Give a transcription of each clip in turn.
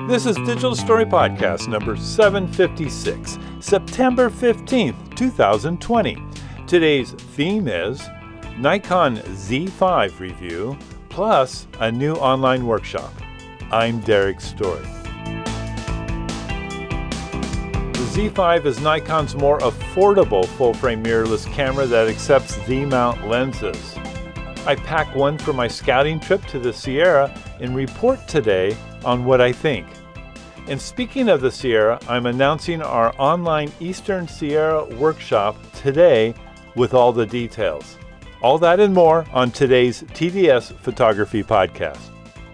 This is Digital Story Podcast number 756, September 15th, 2020. Today's theme is Nikon Z5 review, plus a new online workshop. I'm Derek Story. The Z5 is Nikon's more affordable full-frame mirrorless camera that accepts Z-mount lenses. I pack one for my scouting trip to the Sierra and report today on what I think. And speaking of the Sierra, I'm announcing our online Eastern Sierra workshop today with all the details. All that and more on today's TDS Photography Podcast.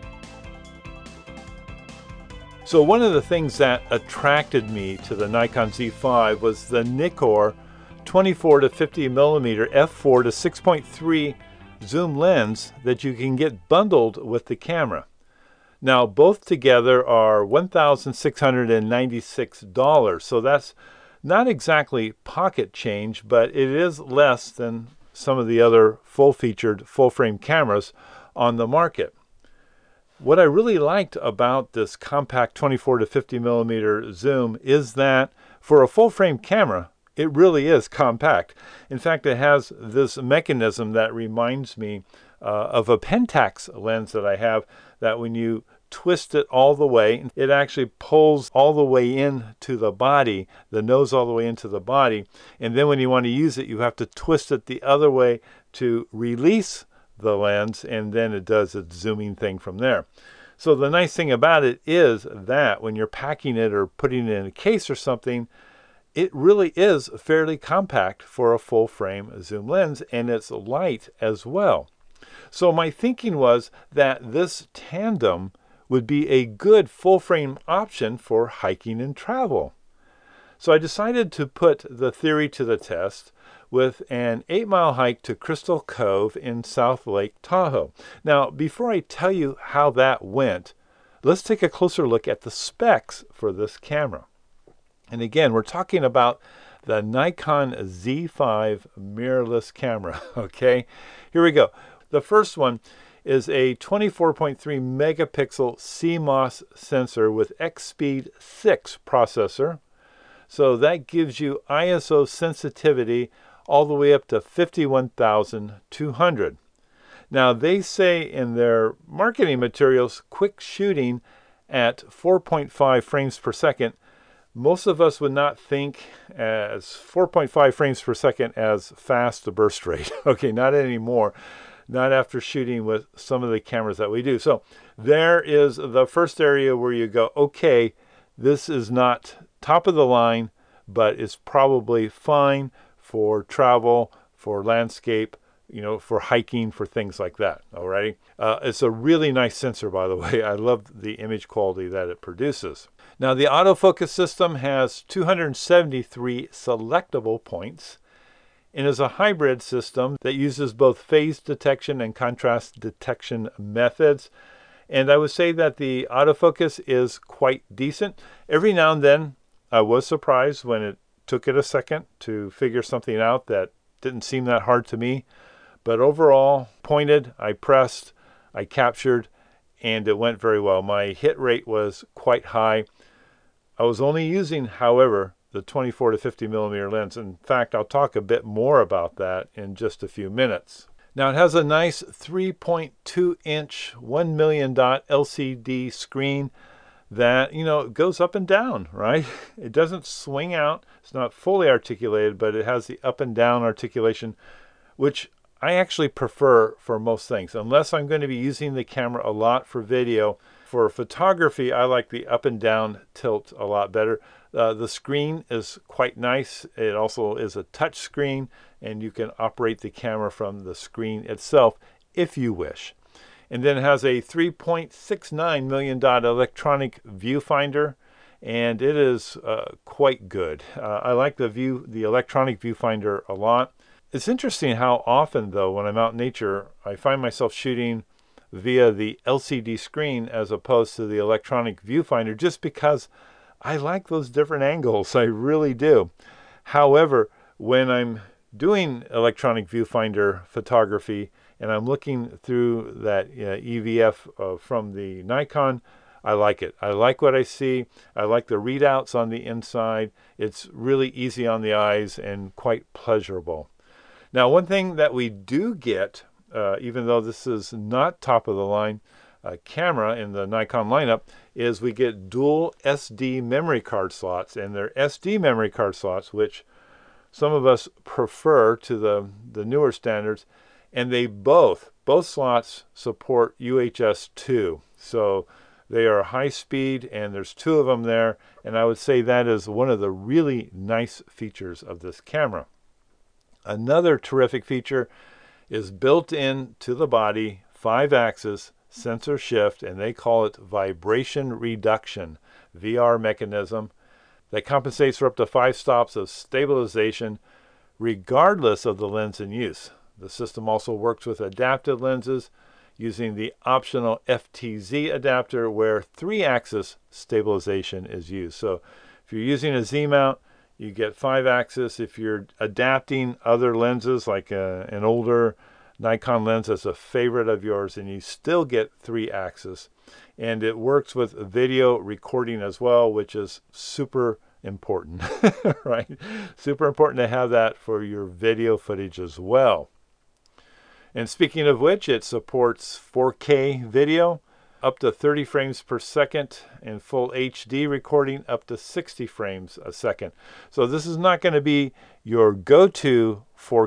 So one of the things that attracted me to the Nikon Z5 was the Nikkor 24 to 50 millimeter f4 to 6.3 zoom lens that you can get bundled with the camera. Now, both together are $1,696, so that's not exactly pocket change, but it is less than some of the other full-featured, full-frame cameras on the market. What I really liked about this compact 24 to 50 millimeter zoom is that for a full-frame camera, it really is compact. In fact, it has this mechanism that reminds me of a Pentax lens that I have, that when you twist it all the way, it actually pulls all the way into the body, the nose all the way into the body. And then when you want to use it, you have to twist it the other way to release the lens, and then it does its zooming thing from there. So the nice thing about it is that when you're packing it or putting it in a case or something, it really is fairly compact for a full frame zoom lens, and it's light as well. So my thinking was that this tandem would be a good full frame option for hiking and travel. So I decided to put the theory to the test with an 8-mile hike to Crystal Cove in South Lake Tahoe. Now, before I tell you how that went, let's take a closer look at the specs for this camera. And again, we're talking about the Nikon Z5 mirrorless camera, okay? Here we go. The first one is a 24.3 megapixel CMOS sensor with XSpeed 6 processor. So that gives you ISO sensitivity all the way up to 51,200. Now they say in their marketing materials, quick shooting at 4.5 frames per second. Most of us would not think as 4.5 frames per second as fast a burst rate. Okay, not anymore. Not after shooting with some of the cameras that we do. So there is the first area where you go, okay, this is not top of the line, but it's probably fine for travel, for landscape, for hiking, for things like that. Alrighty. It's a really nice sensor, by the way. I love the image quality that it produces. Now, the autofocus system has 273 selectable points and is a hybrid system that uses both phase detection and contrast detection methods. And I would say that the autofocus is quite decent. Every now and then, I was surprised when it took it a second to figure something out that didn't seem that hard to me. But overall, pointed, I pressed, I captured, and it went very well. My hit rate was quite high. I was only using, however, the 24 to 50 millimeter lens. In fact, I'll talk a bit more about that in just a few minutes. Now, it has a nice 3.2 inch 1 million dot LCD screen that, goes up and down, right? It doesn't swing out. It's not fully articulated, but it has the up and down articulation, which I actually prefer for most things. Unless I'm going to be using the camera a lot for video. For photography, I like the up and down tilt a lot better. The screen is quite nice. It also is a touch screen, and you can operate the camera from the screen itself if you wish. And then it has a 3.69 million dot electronic viewfinder, and it is quite good. I like the electronic viewfinder a lot. It's interesting how often, though, when I'm out in nature, I find myself shooting via the LCD screen as opposed to the electronic viewfinder, just because I like those different angles. I really do. However, when I'm doing electronic viewfinder photography and I'm looking through that EVF from the Nikon, I like it. I like what I see. I like the readouts on the inside. It's really easy on the eyes and quite pleasurable. Now, one thing that we do get, even though this is not top of the line camera in the Nikon lineup, is we get dual SD memory card slots, and they're SD memory card slots, which some of us prefer to the newer standards, and they both slots support UHS 2. So they are high speed, and there's 2 of them there, and I would say that is one of the really nice features of this camera. Another terrific feature is built in to the body 5-axis sensor shift, and they call it vibration reduction, VR mechanism, that compensates for up to 5 stops of stabilization regardless of the lens in use. The system also works with adapted lenses using the optional FTZ adapter where 3-axis stabilization is used. So if you're using a Z mount, you get 5-axis. If you're adapting other lenses, like an older Nikon lens as a favorite of yours, and you still get 3-axis. And it works with video recording as well, which is super important, right? Super important to have that for your video footage as well. And speaking of which, it supports 4K video, up to 30 frames per second, and full HD recording up to 60 frames a second. So this is not going to be your go-to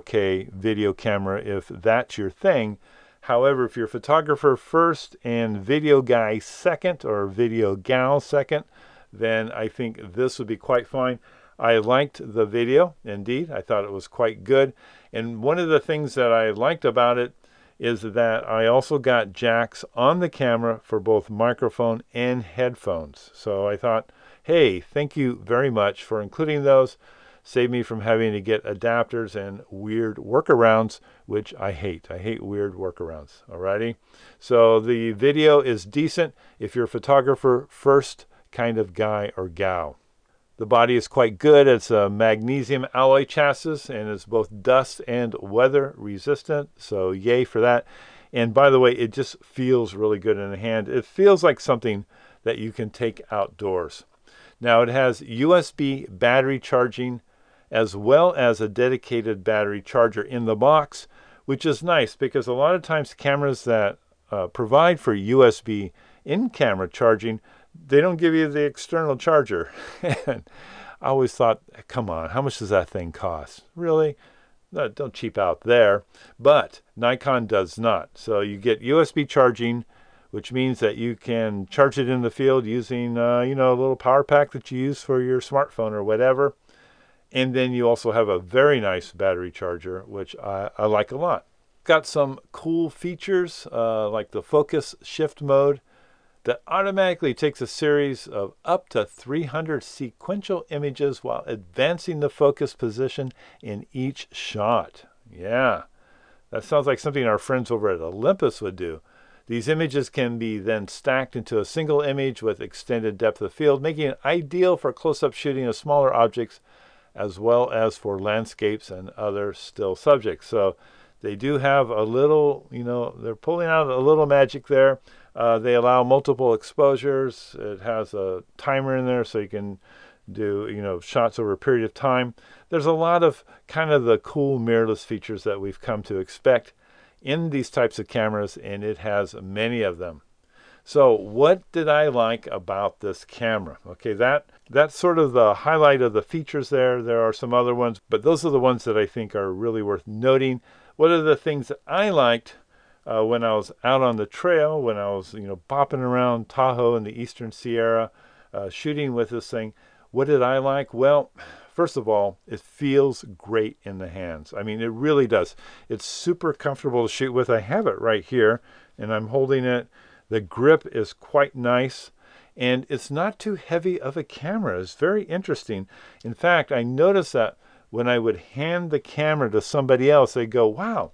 4K video camera if that's your thing. However, if you're photographer first and video guy second, or video gal second, then I think this would be quite fine. I liked the video, indeed. I thought it was quite good. And one of the things that I liked about it is that I also got jacks on the camera for both microphone and headphones. So I thought, hey, thank you very much for including those. Save me from having to get adapters and weird workarounds, which I hate. I hate weird workarounds. Alrighty. So the video is decent if you're a photographer first kind of guy or gal. The body is quite good. It's a magnesium alloy chassis, and it's both dust and weather resistant, so yay for that. And by the way, it just feels really good in the hand. It feels like something that you can take outdoors. Now, it has USB battery charging as well as a dedicated battery charger in the box, which is nice because a lot of times cameras that provide for USB in-camera charging, they don't give you the external charger. And I always thought, come on, how much does that thing cost? Really? No, don't cheap out there. But Nikon does not. So you get USB charging, which means that you can charge it in the field using, a little power pack that you use for your smartphone or whatever. And then you also have a very nice battery charger, which I like a lot. Got some cool features like the focus shift mode that automatically takes a series of up to 300 sequential images while advancing the focus position in each shot. Yeah, that sounds like something our friends over at Olympus would do. These images can be then stacked into a single image with extended depth of field, making it ideal for close-up shooting of smaller objects as well as for landscapes and other still subjects. So they do have a little, they're pulling out a little magic there. They allow multiple exposures. It has a timer in there so you can do, shots over a period of time. There's a lot of kind of the cool mirrorless features that we've come to expect in these types of cameras, and it has many of them. So what did I like about this camera? Okay, that's sort of the highlight of the features there. There are some other ones, but those are the ones that I think are really worth noting. What are the things that I liked when I was out on the trail, when I was, bopping around Tahoe in the Eastern Sierra, shooting with this thing? What did I like? Well, first of all, it feels great in the hands. I mean, it really does. It's super comfortable to shoot with. I have it right here, and I'm holding it. The grip is quite nice, and it's not too heavy of a camera. It's very interesting. In fact, I noticed that when I would hand the camera to somebody else, they go, wow,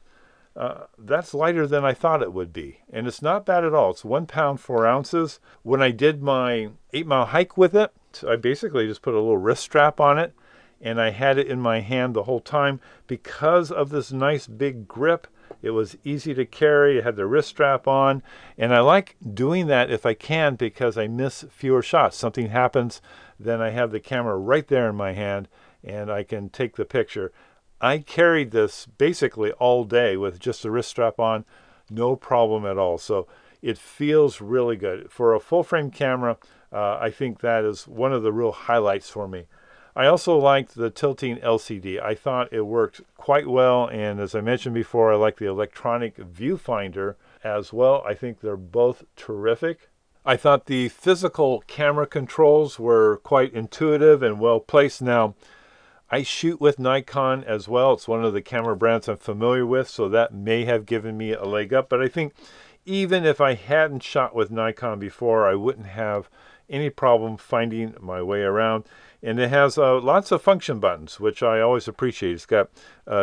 that's lighter than I thought it would be. And it's not bad at all. It's 1 pound, 4 ounces. When I did my 8-mile hike with it, I basically just put a little wrist strap on it, and I had it in my hand the whole time. Because of this nice big grip It was easy to carry. It had the wrist strap on. And I like doing that if I can because I miss fewer shots. Something happens, then I have the camera right there in my hand and I can take the picture. I carried this basically all day with just the wrist strap on, no problem at all. So it feels really good. For a full frame camera, I think that is one of the real highlights for me. I also liked the tilting LCD. I thought it worked quite well, and as I mentioned before, I like the electronic viewfinder as well. I think they're both terrific. I thought the physical camera controls were quite intuitive and well placed. Now, I shoot with Nikon as well. It's one of the camera brands I'm familiar with, so that may have given me a leg up. But I think even if I hadn't shot with Nikon before, I wouldn't have any problem finding my way around. And it has lots of function buttons, which I always appreciate. It's got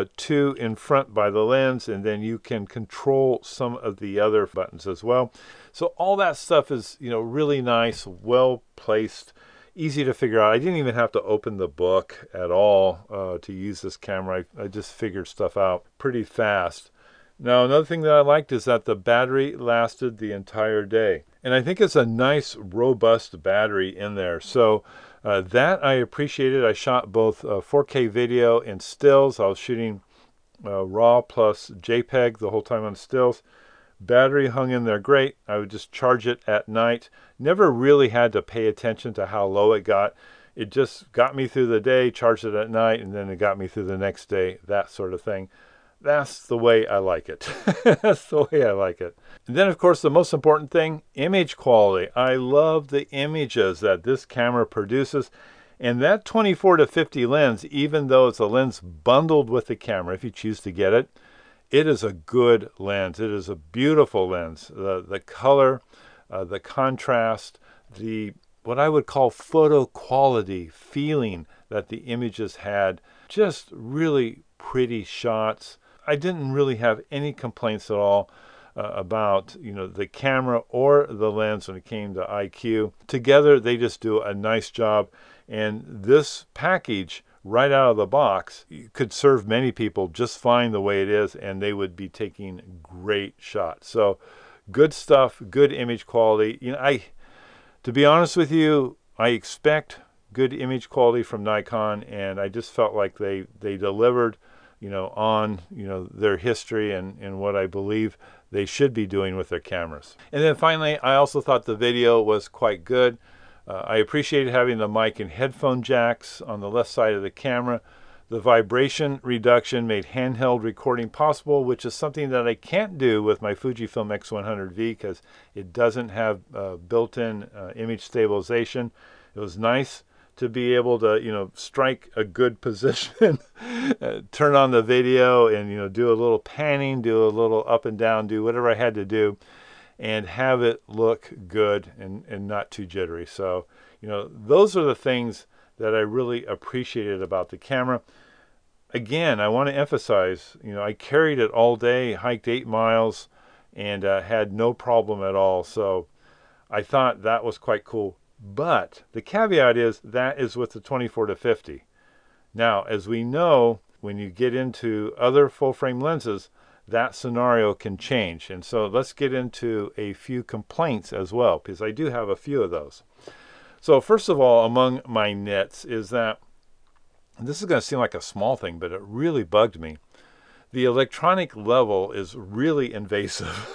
2 in front by the lens, and then you can control some of the other buttons as well. So all that stuff is, really nice, well placed, easy to figure out. I didn't even have to open the book at all to use this camera. I just figured stuff out pretty fast. Now, another thing that I liked is that the battery lasted the entire day. And I think it's a nice, robust battery in there. So that I appreciated. I shot both 4K video and stills. I was shooting RAW plus JPEG the whole time on stills. Battery hung in there great. I would just charge it at night. Never really had to pay attention to how low it got. It just got me through the day, charged it at night, and then it got me through the next day, that sort of thing. That's the way I like it. That's the way I like it. And then, of course, the most important thing, image quality. I love the images that this camera produces. And that 24-50 lens, even though it's a lens bundled with the camera, if you choose to get it, it is a good lens. It is a beautiful lens. The color, the contrast, what I would call photo quality feeling that the images had, just really pretty shots. I didn't really have any complaints at all about the camera or the lens when it came to IQ. Together, they just do a nice job. And this package, right out of the box, could serve many people just fine the way it is, and they would be taking great shots. So, good stuff, good image quality. To be honest with you, I expect good image quality from Nikon, and I just felt like they delivered on their history and what I believe they should be doing with their cameras. And then finally, I also thought the video was quite good. I appreciated having the mic and headphone jacks on the left side of the camera. The vibration reduction made handheld recording possible, which is something that I can't do with my Fujifilm X100V because it doesn't have built-in image stabilization. It was nice to be able to, strike a good position, turn on the video and, do a little panning, do a little up and down, do whatever I had to do and have it look good and not too jittery. So, those are the things that I really appreciated about the camera. Again, I want to emphasize, I carried it all day, hiked 8 miles and had no problem at all. So I thought that was quite cool. But the caveat is that is with the 24-50. Now, as we know, when you get into other full-frame lenses, that scenario can change. And so let's get into a few complaints as well, because I do have a few of those. So first of all, among my nits is that, and this is going to seem like a small thing, but it really bugged me. The electronic level is really invasive.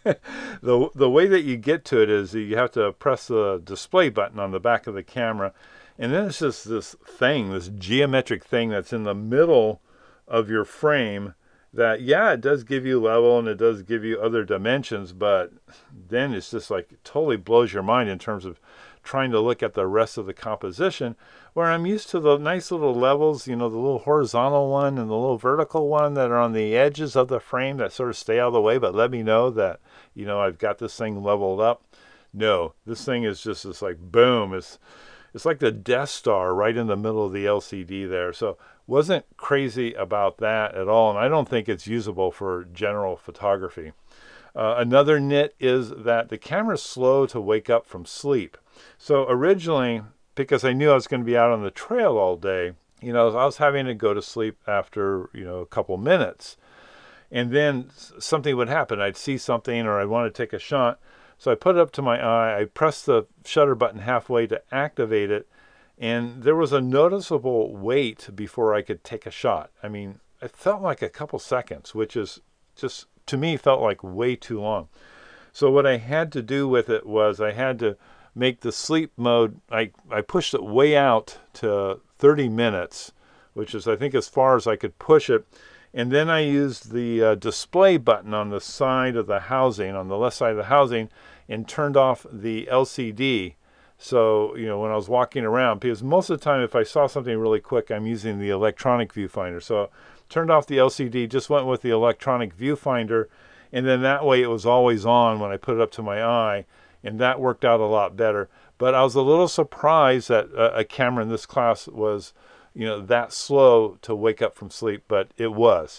The way that you get to it is you have to press the display button on the back of the camera, and then it's just this thing, this geometric thing that's in the middle of your frame that, yeah, it does give you level and it does give you other dimensions, but then it's just like it totally blows your mind in terms of trying to look at the rest of the composition, where I'm used to the nice little levels, the little horizontal one and the little vertical one that are on the edges of the frame that sort of stay out of the way, but let me know that, I've got this thing leveled up. No, this thing is just this like boom. It's like the Death Star right in the middle of the LCD there. So wasn't crazy about that at all, and I don't think it's usable for general photography. Another nit is that the camera's slow to wake up from sleep. So originally, because I knew I was going to be out on the trail all day, I was having to go to sleep after, a couple minutes. and then something would happen. I'd see something or I'd want to take a shot. So I put it up to my eye, I pressed the shutter button halfway to activate it, and there was a noticeable wait before I could take a shot. I mean, it felt like a couple seconds, which is just, to me, felt like way too long. So what I had to do with it was I had to make the sleep mode, I pushed it way out to 30 minutes, which is, I think, as far as I could push it. And then I used the display button on the side of the housing, on the left side of the housing, and turned off the LCD. So, when I was walking around, because most of the time if I saw something really quick, I'm using the electronic viewfinder. So turned off the LCD, just went with the electronic viewfinder, and then that way it was always on when I put it up to my eye, and that worked out a lot better. But I was a little surprised that a camera in this class was, that slow to wake up from sleep, but it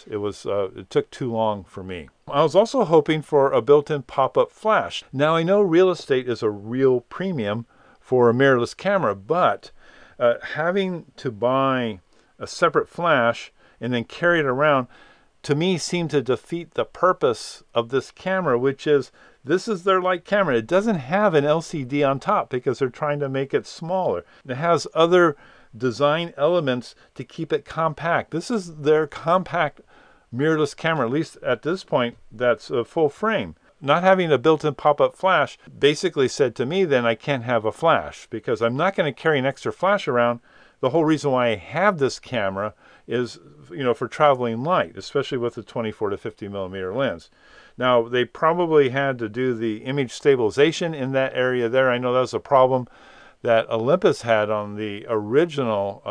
took too long for me. I was also hoping for a built-in pop-up flash. Now, I know real estate is a real premium for a mirrorless camera, but having to buy a separate flash and then carry it around, to me, seemed to defeat the purpose of this camera, which is, this is their light camera. It doesn't have an LCD on top because they're trying to make it smaller. It has other design elements to keep it compact. This is their compact mirrorless camera, at least at this point, that's a full frame. Not having a built-in pop-up flash basically said to me then I can't have a flash because I'm not going to carry an extra flash around. The whole reason why I have this camera is, for traveling light, especially with the 24 to 50 millimeter lens. Now, they probably had to do the image stabilization in that area there. I know that was a problem that Olympus had on the original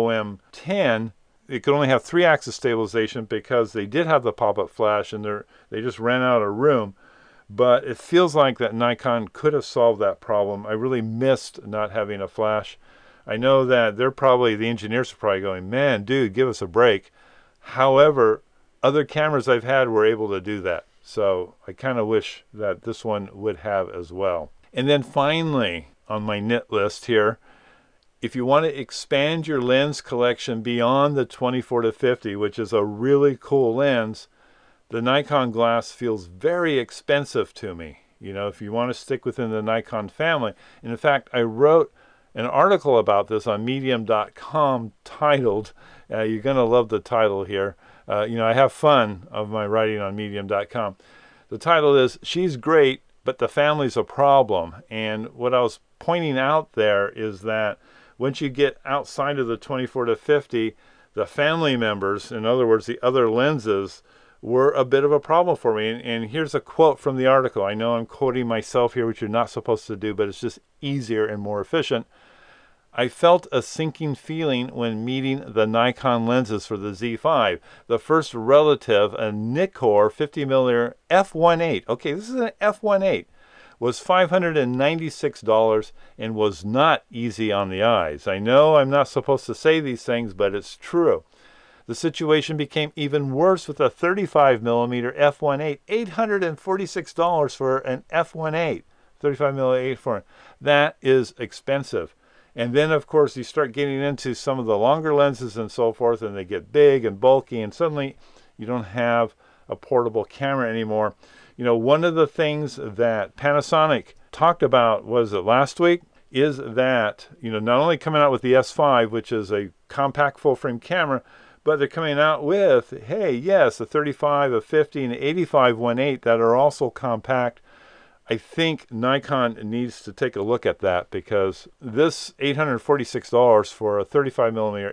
OM10. It could only have 3-axis stabilization because they did have the pop-up flash and they just ran out of room. But it feels like that Nikon could have solved that problem. I really missed not having a flash. I know that the engineers are probably going, man, dude, give us a break. However, other cameras I've had were able to do that. So I kind of wish that this one would have as well. And then finally, on my nit list here, if you want to expand your lens collection beyond the 24 to 50, which is a really cool lens, the Nikon glass feels very expensive to me. If you want to stick within the Nikon family. And in fact, I wrote an article about this on medium.com titled, you're going to love the title here. I have fun of my writing on medium.com. The title is, She's Great, but the Family's a Problem. And what I was pointing out there is that once you get outside of the 24 to 50, the family members, in other words, the other lenses, were a bit of a problem for me. And here's a quote from the article. I know I'm quoting myself here, which you're not supposed to do, but it's just easier and more efficient. I felt a sinking feeling when meeting the Nikon lenses for the Z5. The first relative, a Nikkor 50mm f1.8. Okay, this is an f1.8. Was $596 and was not easy on the eyes. I know I'm not supposed to say these things, but it's true. The situation became even worse with a 35mm f1.8. $846 for an f1.8. 35mm f1.8. That is expensive. And then, of course, you start getting into some of the longer lenses and so forth, and they get big and bulky, and suddenly you don't have a portable camera anymore. One of the things that Panasonic talked about, was it last week, is that, not only coming out with the S5, which is a compact full-frame camera, but they're coming out with, hey, yes, a 35, a 50, and an 85 1.8 that are also compact. I think Nikon needs to take a look at that because this $846 for a 35mm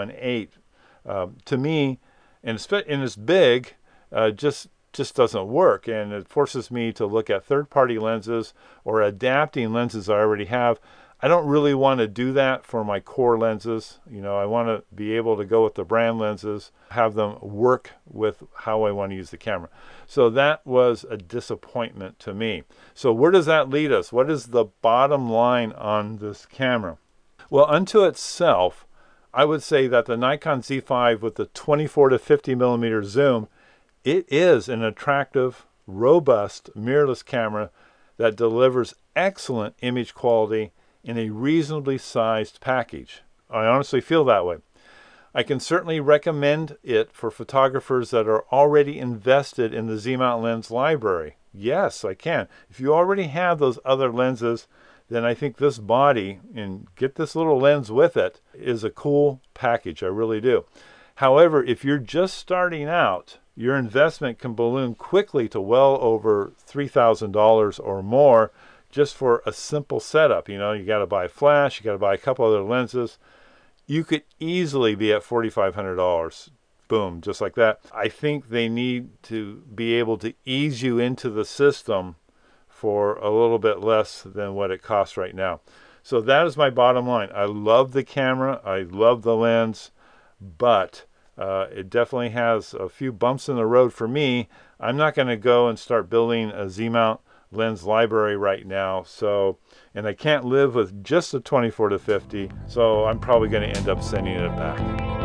f1.8, to me, and it's big, just doesn't work. And it forces me to look at third-party lenses or adapting lenses I already have. I don't really want to do that for my core lenses. I want to be able to go with the brand lenses, have them work with how I want to use the camera. So that was a disappointment to me. So where does that lead us? What is the bottom line on this camera? Well, unto itself, I would say that the Nikon Z5 with the 24 to 50mm zoom, it is an attractive, robust mirrorless camera that delivers excellent image quality in a reasonably sized package. I honestly feel that way. I can certainly recommend it for photographers that are already invested in the Z-mount lens library. Yes, I can. If you already have those other lenses, then I think this body, and get this little lens with it, is a cool package. I really do. However, if you're just starting out, your investment can balloon quickly to well over $3,000 or more just for a simple setup. You know, you got to buy a flash, you got to buy a couple other lenses. You could easily be at $4,500. Boom, just like that. I think they need to be able to ease you into the system for a little bit less than what it costs right now. So that is my bottom line. I love the camera, I love the lens, but it definitely has a few bumps in the road for me. I'm not going to go and start building a Z-mount lens library right now, and I can't live with just a 24-50, so I'm probably going to end up sending it back.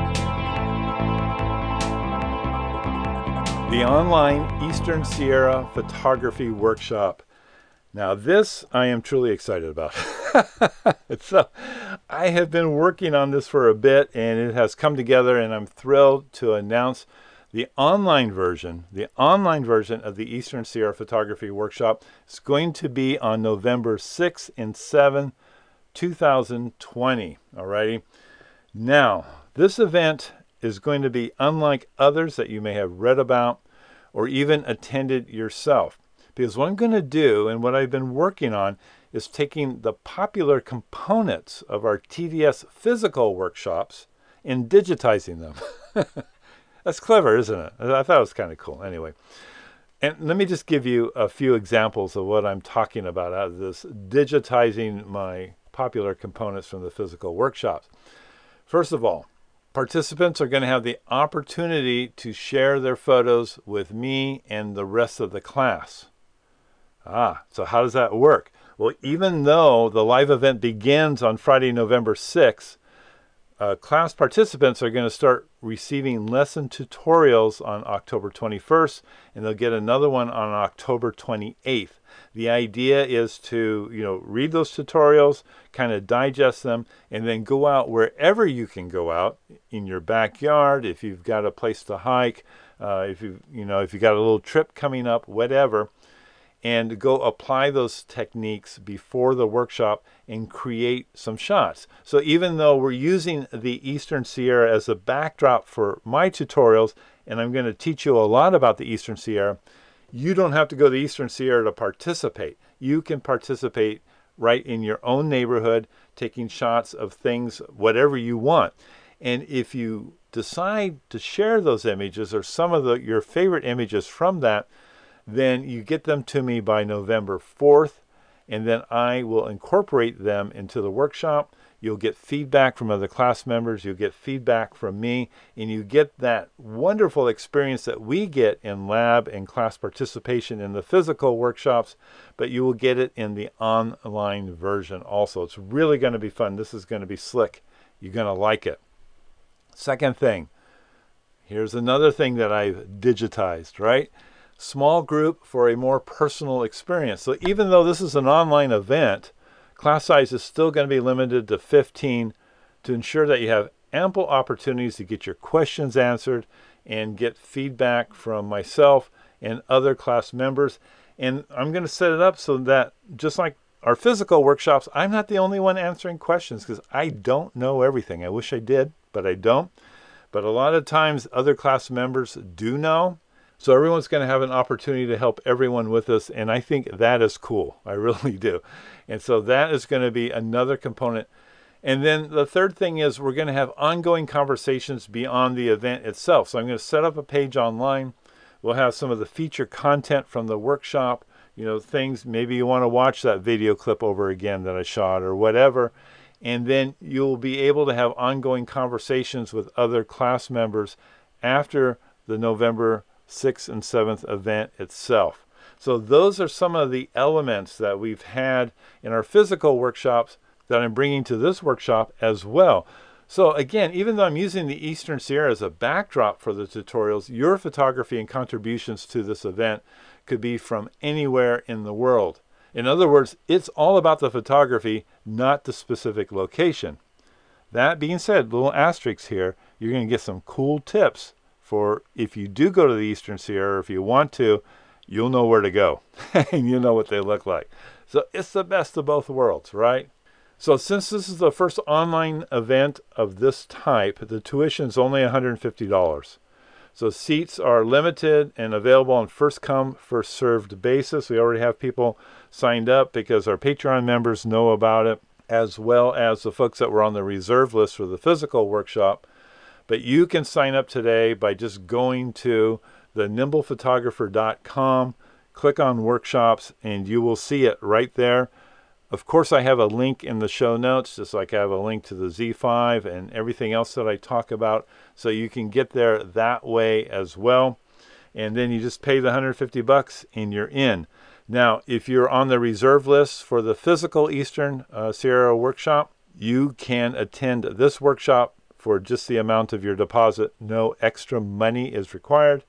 The online Eastern Sierra Photography Workshop. Now this I am truly excited about. So I have been working on this for a bit, and it has come together, and I'm thrilled to announce the online version of the Eastern Sierra Photography Workshop. Is going to be on November 6th and 7th, 2020. Alrighty. Now, this event is going to be unlike others that you may have read about or even attended yourself. Because what I'm going to do, and what I've been working on, is taking the popular components of our TDS physical workshops and digitizing them. That's clever, isn't it? I thought it was kind of cool. Anyway, and let me just give you a few examples of what I'm talking about out of this digitizing my popular components from the physical workshops. First of all, participants are going to have the opportunity to share their photos with me and the rest of the class. So how does that work? Well, even though the live event begins on Friday, November 6th, class participants are going to start receiving lesson tutorials on October 21st, and they'll get another one on October 28th. The idea is to, read those tutorials, kind of digest them, and then go out wherever you can go out, in your backyard, if you've got a place to hike, if you've got a little trip coming up, whatever, and go apply those techniques before the workshop and create some shots. So even though we're using the Eastern Sierra as a backdrop for my tutorials, and I'm going to teach you a lot about the Eastern Sierra, you don't have to go to the Eastern Sierra to participate. You can participate right in your own neighborhood, taking shots of things, whatever you want. And if you decide to share those images or some of your favorite images from that, then you get them to me by November 4th, and then I will incorporate them into the workshop. You'll get feedback from other class members, you'll get feedback from me, and you get that wonderful experience that we get in lab and class participation in the physical workshops, but you will get it in the online version also. It's really going to be fun. This is going to be slick. You're going to like it. Second thing, here's another thing that I've digitized, right? Small group for a more personal experience. So even though this is an online event, class size is still going to be limited to 15 to ensure that you have ample opportunities to get your questions answered and get feedback from myself and other class members. And I'm going to set it up so that just like our physical workshops, I'm not the only one answering questions because I don't know everything. I wish I did, but I don't. But a lot of times other class members do know. So everyone's going to have an opportunity to help everyone with us, and I think that is cool. I really do. And so that is going to be another component. And then the third thing is we're going to have ongoing conversations beyond the event itself. So I'm going to set up a page online. We'll have some of the feature content from the workshop, things, maybe you want to watch that video clip over again that I shot or whatever. And then you'll be able to have ongoing conversations with other class members after the November 6th and 7th event itself. So those are some of the elements that we've had in our physical workshops that I'm bringing to this workshop as well. So again, even though I'm using the Eastern Sierra as a backdrop for the tutorials, your photography and contributions to this event could be from anywhere in the world. In other words, it's all about the photography, not the specific location. That being said, little asterisks here, you're going to get some cool tips for if you do go to the Eastern Sierra, or if you want to, you'll know where to go and you'll know what they look like. So it's the best of both worlds, right? So since this is the first online event of this type, the tuition is only $150. So seats are limited and available on first come, first served basis. We already have people signed up because our Patreon members know about it, as well as the folks that were on the reserve list for the physical workshop. But you can sign up today by just going to the nimblephotographer.com, click on workshops, and you will see it right there. Of course, I have a link in the show notes, just like I have a link to the Z5 and everything else that I talk about, so you can get there that way as well. And then you just pay the $150 and you're in. Now, if you're on the reserve list for the physical Eastern Sierra workshop, you can attend this workshop for just the amount of your deposit. No extra money is required.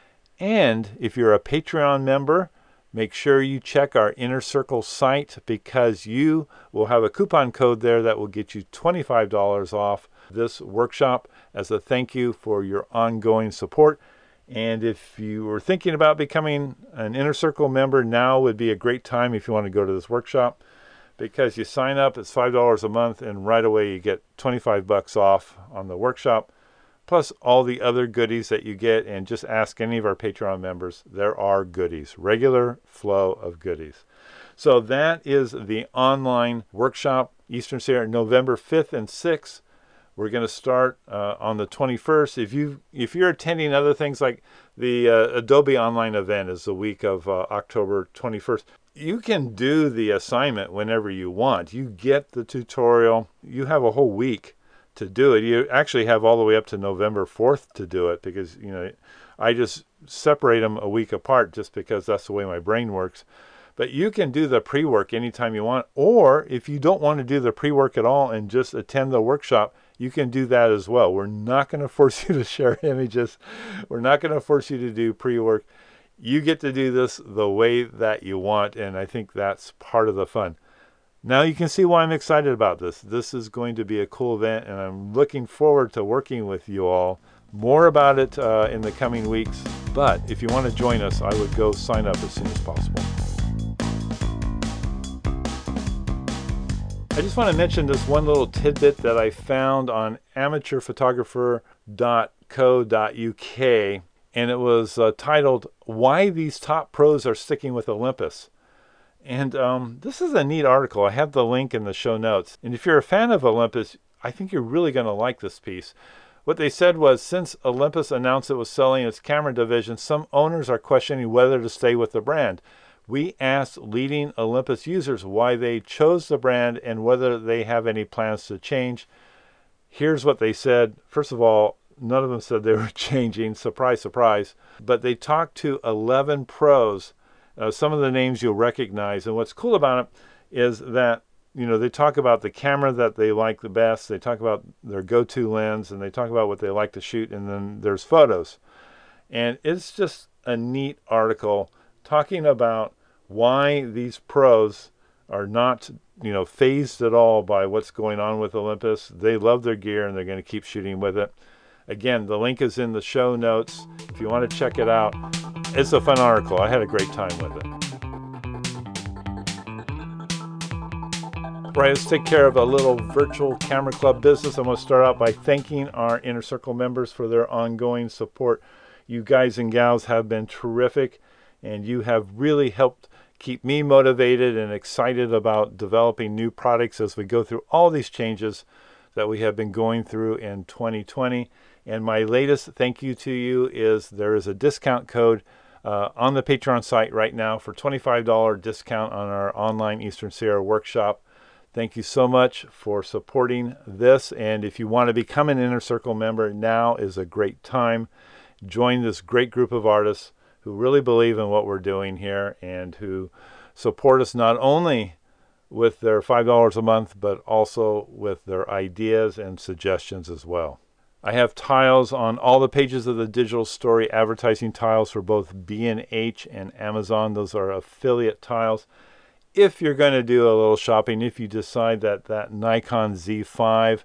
And if you're a Patreon member, make sure you check our Inner Circle site, because you will have a coupon code there that will get you $25 off this workshop as a thank you for your ongoing support. And if you were thinking about becoming an Inner Circle member, now would be a great time if you want to go to this workshop, because you sign up, it's $5 a month, and right away you get $25 off on the workshop, plus all the other goodies that you get. And just ask any of our Patreon members, there are goodies, regular flow of goodies. So that is the online workshop, Eastern Sierra, November 5th and 6th. We're going to start on the 21st. If you're attending other things, like the Adobe online event is the week of October 21st, you can do the assignment whenever you want. You get the tutorial. You have a whole week to do it. You actually have all the way up to November 4th to do it, because I just separate them a week apart just because that's the way my brain works. But you can do the pre-work anytime you want, or if you don't want to do the pre-work at all and just attend the workshop, you can do that as well. We're not going to force you to share images. We're not going to force you to do pre-work. You get to do this the way that you want, and I think that's part of the fun. Now you can see why I'm excited about this. This is going to be a cool event, and I'm looking forward to working with you all. More about it in the coming weeks, but if you want to join us, I would go sign up as soon as possible. I just want to mention this one little tidbit that I found on amateurphotographer.co.uk, and it was titled, "Why These Top Pros Are Sticking with Olympus." And this is a neat article. I have the link in the show notes. And if you're a fan of Olympus, I think you're really going to like this piece. What they said was, since Olympus announced it was selling its camera division, some owners are questioning whether to stay with the brand. We asked leading Olympus users why they chose the brand and whether they have any plans to change. Here's what they said. First of all, none of them said they were changing. Surprise, surprise. But they talked to 11 pros. Some of the names you'll recognize. And what's cool about it is that, they talk about the camera that they like the best. They talk about their go-to lens, and they talk about what they like to shoot. And then there's photos. And it's just a neat article talking about why these pros are not, fazed at all by what's going on with Olympus. They love their gear and they're going to keep shooting with it. Again, the link is in the show notes. If you want to check it out, it's a fun article. I had a great time with it. Right, let's take care of a little virtual camera club business. I'm going to start out by thanking our Inner Circle members for their ongoing support. You guys and gals have been terrific, and you have really helped keep me motivated and excited about developing new products as we go through all these changes that we have been going through in 2020. And my latest thank you to you is there is a discount code on the Patreon site right now for $25 discount on our online Eastern Sierra workshop. Thank you so much for supporting this. And if you want to become an Inner Circle member, now is a great time. Join this great group of artists who really believe in what we're doing here and who support us not only with their $5 a month, but also with their ideas and suggestions as well. I have tiles on all the pages of the Digital Story, advertising tiles for both B&H and Amazon. Those are affiliate tiles. If you're going to do a little shopping, if you decide that Nikon Z5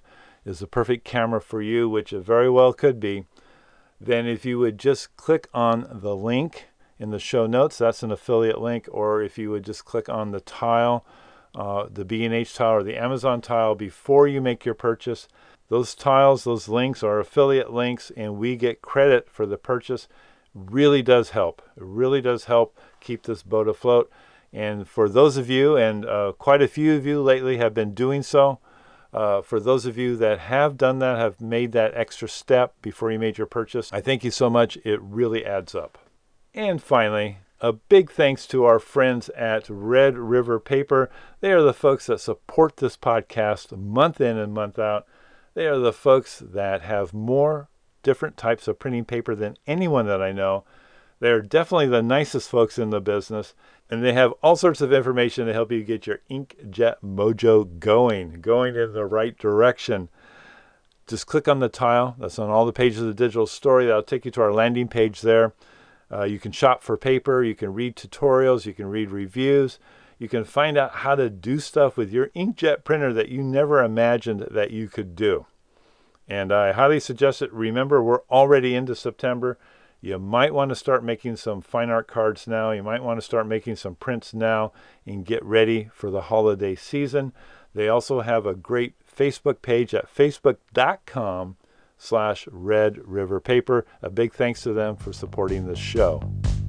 is the perfect camera for you, which it very well could be, then if you would just click on the link in the show notes, that's an affiliate link, or if you would just click on the tile, the B&H tile or the Amazon tile before you make your purchase. Those tiles, those links are affiliate links, and we get credit for the purchase. Really does help. It really does help keep this boat afloat. And for those of you, and quite a few of you lately have been doing so, for those of you that have done that, have made that extra step before you made your purchase, I thank you so much. It really adds up. And finally, a big thanks to our friends at Red River Paper. They are the folks that support this podcast month in and month out. They are the folks that have more different types of printing paper than anyone that I know. They're definitely the nicest folks in the business, and they have all sorts of information to help you get your inkjet mojo going in the right direction. Just click on the tile. That's on all the pages of the digital story. That'll take you to our landing page there. You can shop for paper. You can read tutorials. You can read reviews. You can find out how to do stuff with your inkjet printer that you never imagined that you could do. And I highly suggest it. Remember, we're already into September. You might want to start making some fine art cards now. You might want to start making some prints now and get ready for the holiday season. They also have a great Facebook page at facebook.com/Red River Paper. A big thanks to them for supporting this show.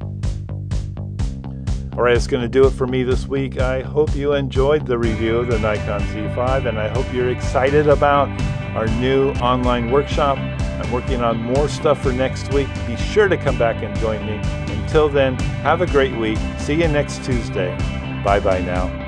All right, it's going to do it for me this week. I hope you enjoyed the review of the Nikon Z5, and I hope you're excited about our new online workshop. I'm working on more stuff for next week. Be sure to come back and join me. Until then, have a great week. See you next Tuesday. Bye-bye now.